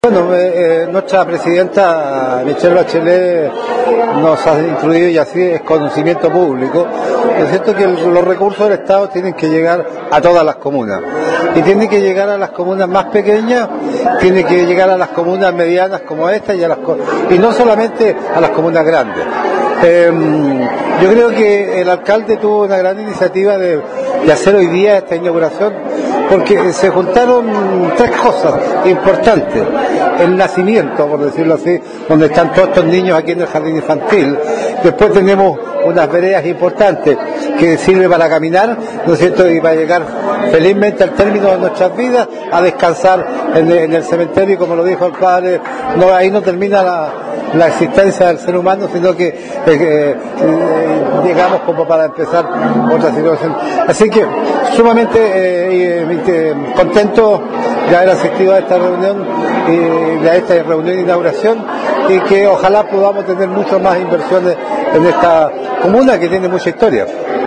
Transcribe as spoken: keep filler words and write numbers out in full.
Bueno, eh, nuestra presidenta Michelle Bachelet nos ha instruido, y así es conocimiento público, es cierto que los recursos del Estado tienen que llegar a todas las comunas, y tienen que llegar a las comunas más pequeñas, tienen que llegar a las comunas medianas como esta, y, a las, y no solamente a las comunas grandes. Eh, yo creo que el alcalde tuvo una gran iniciativa de, de hacer hoy día esta inauguración, porque se juntaron tres cosas importantes: el nacimiento, por decirlo así, donde están todos estos niños aquí en el jardín infantil. Después tenemos unas veredas importantes que sirven para caminar, ¿no es cierto?, y para llegar felizmente al término de nuestras vidas, a descansar en el, en el cementerio, y como lo dijo el padre, no, ahí no termina la, la existencia del ser humano, sino que eh, eh, llegamos como para empezar otra situación. Así que sumamente eh, eh, contento de haber asistido a esta reunión, y a esta reunión de inauguración, y que ojalá podamos tener muchas más inversiones en esta comuna que tiene mucha historia.